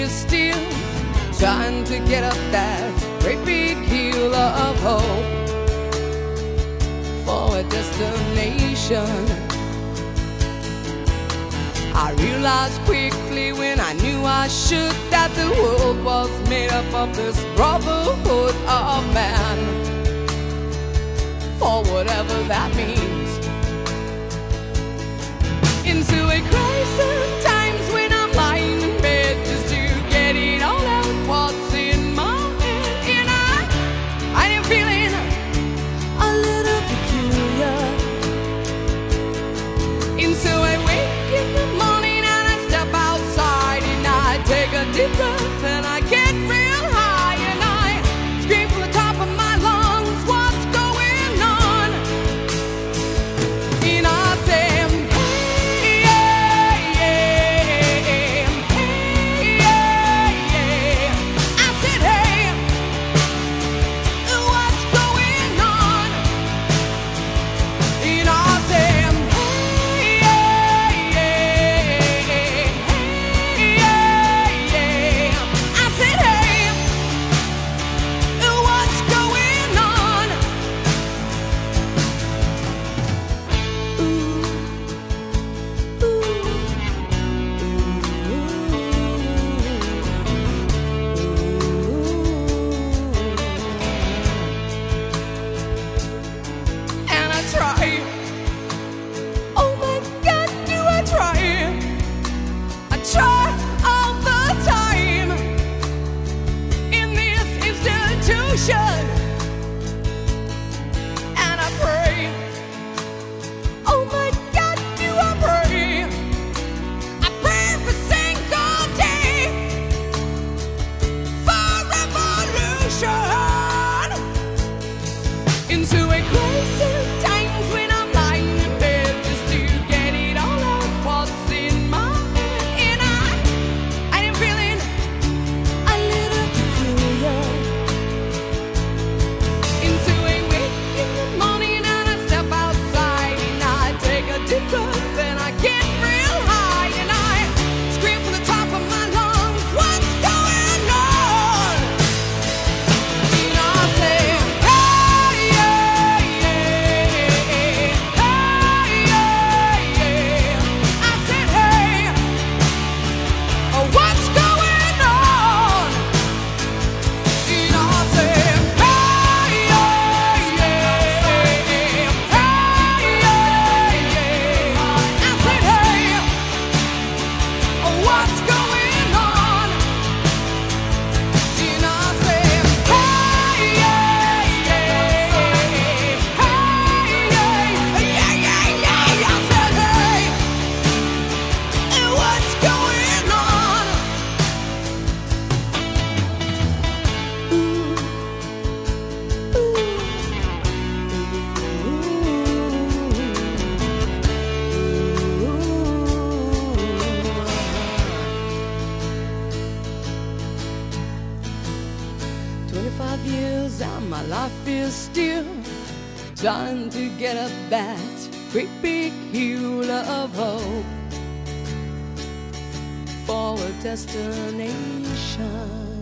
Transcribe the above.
fear still, trying to get up that great big hill of hope for a destination. I realized quickly when I knew I should that the world was made up of this brotherhood of man, for whatever that means. Into a crisis times when I'm lying in bed just to get it all out what's in my head. And I am feeling a little peculiar. And so I wake in the morning and I step outside and I take a deep breath and I get real high and I scream from the top of my lungs, what's going on? And I say, and I pray, oh my God, do I pray? I pray every single day for revolution. Into a crisis times when I'm lying in bed just to get it all out what's in my head. And I am feeling a little peculiar. Into a wake in the morning and I step outside and I take a deep breath and I get real high and I scream from the top of my lungs, what's going on? And I say, hey, yeah, yeah, hey, yeah, yeah. I said, hey, what's going on? And I say, what's going on? And I say, hey, yeah, yeah, hey, yeah, yeah, yeah. I said, hey, what's going on? Ooh. 25 years and my life is still trying to get up that great big hill of hope for a destination.